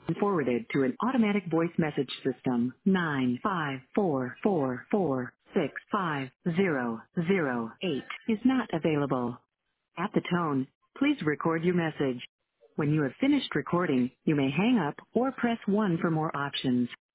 forwarded to an automatic voice message system. 95444650008 is not available. At the tone, please record your message. When you have finished recording, you may hang up or press 1 for more options.